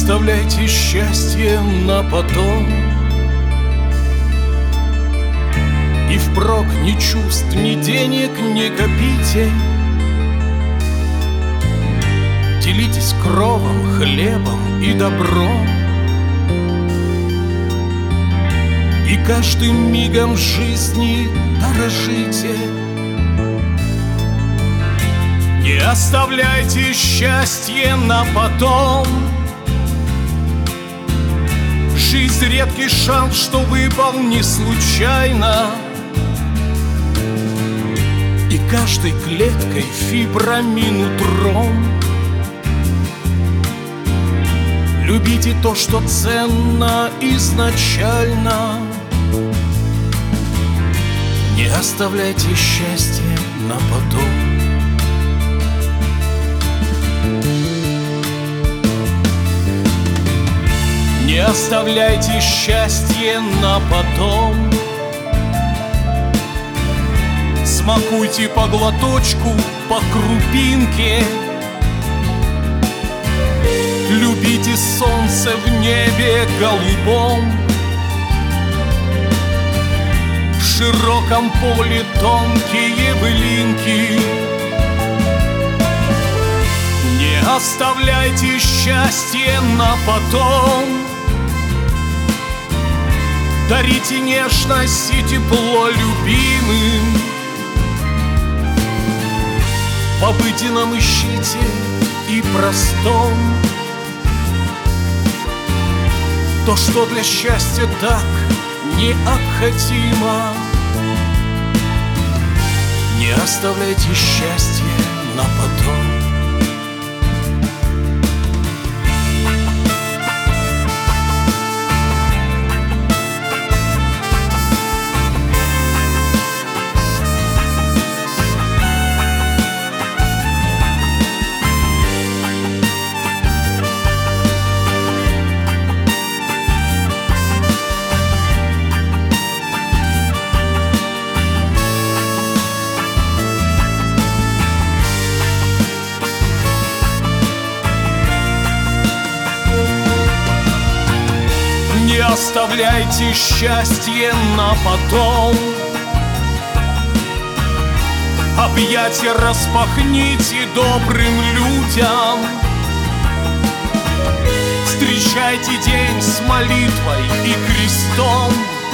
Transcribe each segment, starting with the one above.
оставляйте счастье на потом. И впрок ни чувств, ни денег не копите. Делитесь кровом, хлебом и добром. И каждым мигом жизни дорожите. Не оставляйте счастье на потом. Жизнь — редкий шанс, что выпал не случайно. И каждой клеткой, фибрами, нутром любите то, что ценно изначально. Не оставляйте счастье на потом. Не оставляйте счастье на потом. Смакуйте по глоточку, по крупинке. Любите солнце в небе голубом. В широком поле тонкие былинки. Не оставляйте счастье на потом. Дарите нежность и тепло любимым. В обыденном ищите и простом то, что для счастья так необходимо. Не оставляйте счастье на потом. Не оставляйте счастье на потом. Объятия распахните добрым людям. Встречайте день с молитвой и крестом.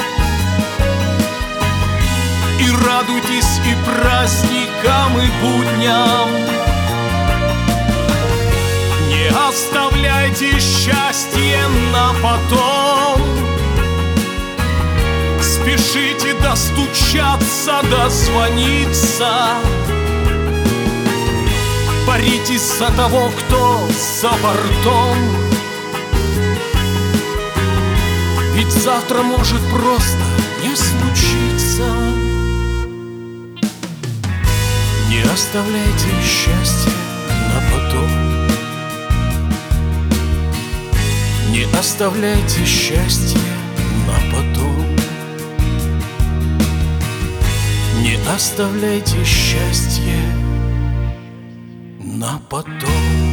И радуйтесь и праздникам, и будням. Не оставляйте счастье на потом. Спешите достучаться, дозвониться. Боритесь за того, кто за бортом. Ведь завтра может просто не случиться. Не оставляйте счастье на потом. Не оставляйте счастье на потом. Не оставляйте счастье на потом.